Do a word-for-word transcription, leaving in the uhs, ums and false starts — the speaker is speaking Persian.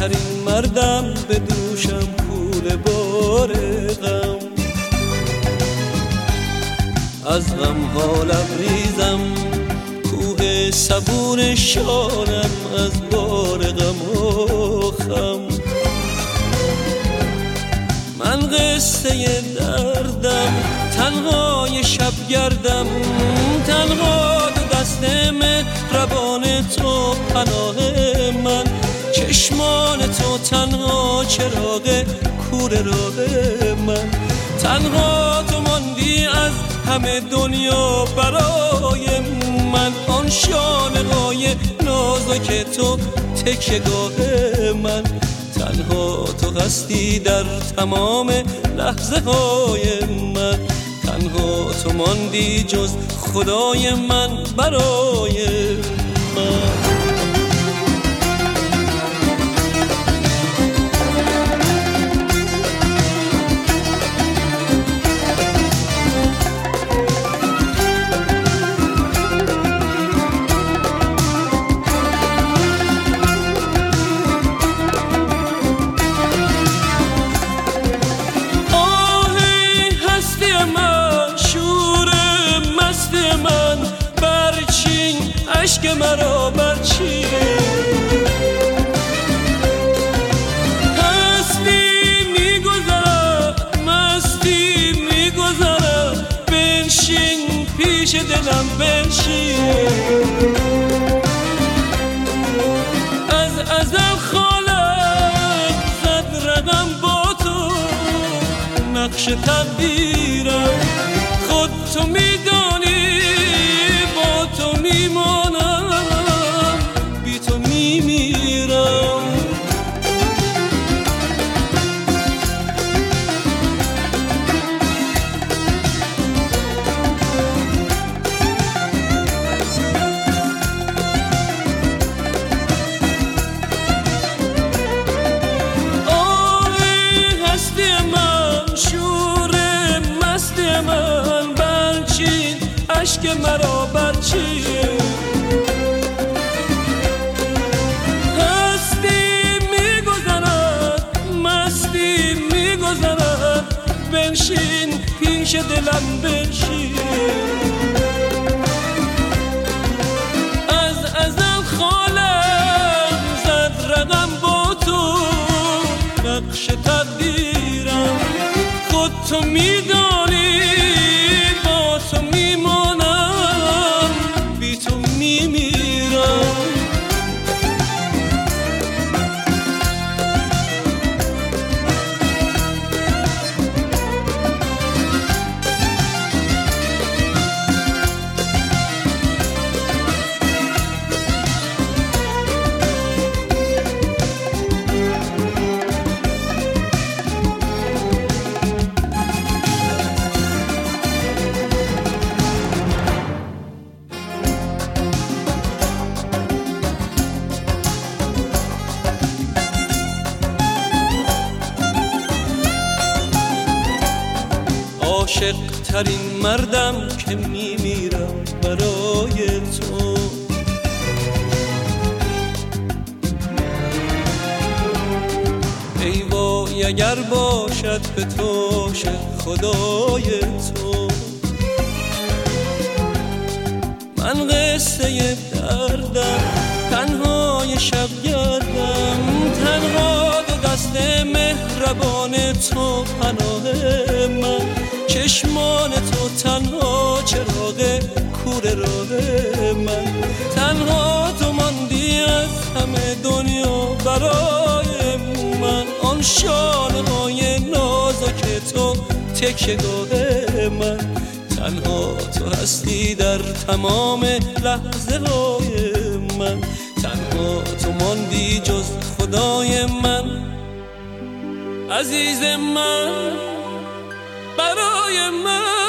عاشق‌ترین مردم به دوشم پول بار غم، از غم ها لبریزم کوه صبور شانم از بار غم و خم. من قصه دردم تنهای شب گردم، تنها دو دست مهربان تو پناه من، چشمان تو تنها چراغ کور راه من، تنها تو ماندی از همه دنیا برای من، آن شانه‌های نازک تو تکیه‌گاه من، تنها تو هستی در تمام لحظه های من، تنها تو ماندی جز خدای من برای من. عشق مرا برچین، هستی میگذرد مستی میگذرد، بنشین پیش دلم بنشین، از ازل خالق زد رقم با تو نقش تقدیرم، خود تو میدانی با تو میمانم بی تو میمیرم. آه هستی من شور مستی من، برچین عشق مرا برچین، هستی میگذرد مستی میگذرد، بنشین پیش دلم بنشین، از ازل خالق زد رقم با تو نقش تقدیرم، خود تو میدانی با تو میمانم بی تو میمیرم. عاشق ترین مردم که میمیرم برای تو، ای وای اگر باشد به تو خدای تو، من قصه دردم تنهای شب گردم، تنها دو دست مهربان تو پناه من، چشمان تو تنها چراغ کور راه من، تنها تو ماندی از همه دنیا برای من، آن شانه‌های نازک تو تکیه‌گاه من، تنها تو هستی در تمام لحظه های من، تنها تو ماندی جز خدای من عزیز من برای من.